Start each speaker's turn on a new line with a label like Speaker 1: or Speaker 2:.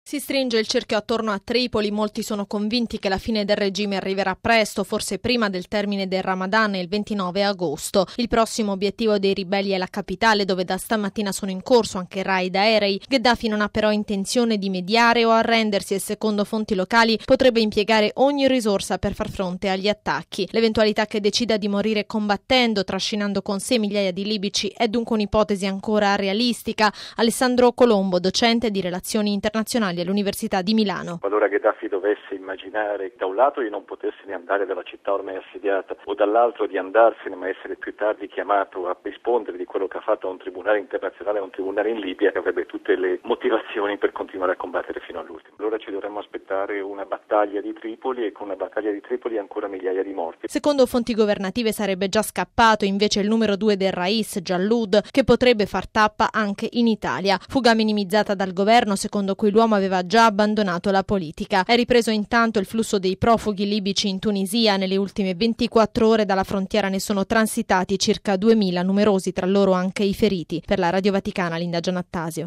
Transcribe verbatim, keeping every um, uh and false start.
Speaker 1: Si stringe il cerchio attorno a Tripoli, molti sono convinti che la fine del regime arriverà presto, forse prima del termine del Ramadan il ventinove agosto. Il prossimo obiettivo dei ribelli è la capitale, dove da stamattina sono in corso anche raid aerei. Gheddafi non ha però intenzione di mediare o arrendersi e secondo fonti locali potrebbe impiegare ogni risorsa per far fronte agli attacchi. L'eventualità che decida di morire combattendo, trascinando con sé migliaia di libici, è dunque un'ipotesi ancora realistica. Alessandro Colombo, docente di relazioni internazionali all'Università di Milano.
Speaker 2: Qualora Gheddafi dovesse immaginare da un lato di non potersene andare dalla città ormai assediata o dall'altro di andarsene ma essere più tardi chiamato a rispondere di quello che ha fatto a un tribunale internazionale, a un tribunale in Libia, che avrebbe tutte le motivazioni per continuare a combattere fino all'ultimo. Allora ci dovremmo aspettare una battaglia di Tripoli e con una battaglia di Tripoli ancora migliaia di morti.
Speaker 1: Secondo fonti governative sarebbe già scappato invece il numero due del Rais, Jallud, che potrebbe far tappa anche in Italia. Fuga minimizzata dal governo secondo cui l'uomo aveva già abbandonato la politica. È ripreso intanto il flusso dei profughi libici in Tunisia. Nelle ultime ventiquattro ore dalla frontiera ne sono transitati circa duemila, numerosi tra loro anche i feriti. Per la Radio Vaticana, Linda Giannattasio.